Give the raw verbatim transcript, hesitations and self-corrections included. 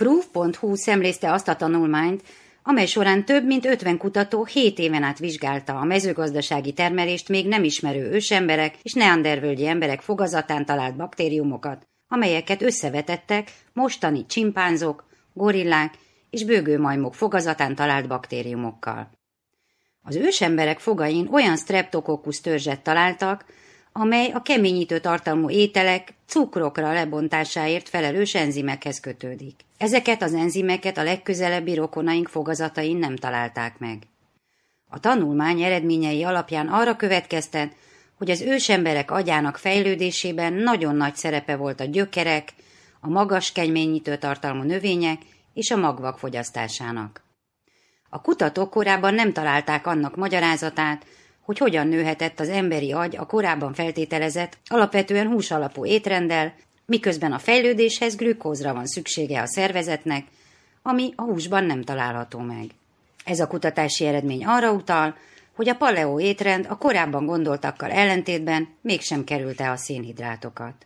Proof pont hu szemlézte azt a tanulmányt, amely során több mint ötven kutató hét éven át vizsgálta a mezőgazdasági termelést még nem ismerő ősemberek és neandervölgyi emberek fogazatán talált baktériumokat, amelyeket összevetettek mostani csimpánzok, gorillák és bőgőmajmok fogazatán talált baktériumokkal. Az ősemberek fogain olyan Streptococcus törzset találtak, amely a keményítő tartalmú ételek cukrokra lebontásáért felelős enzimekhez kötődik. Ezeket az enzimeket a legközelebbi rokonaink fogazatain nem találták meg. A tanulmány eredményei alapján arra következtet, hogy az ősemberek agyának fejlődésében nagyon nagy szerepe volt a gyökerek, a magas keményítő tartalmú növények és a magvak fogyasztásának. A kutatók korábban nem találták annak magyarázatát, hogy hogyan nőhetett az emberi agy a korábban feltételezett, alapvetően hús alapú étrenddel, miközben a fejlődéshez glükózra van szüksége a szervezetnek, ami a húsban nem található meg. Ez a kutatási eredmény arra utal, hogy a paleó étrend a korábban gondoltakkal ellentétben mégsem kerülte a szénhidrátokat.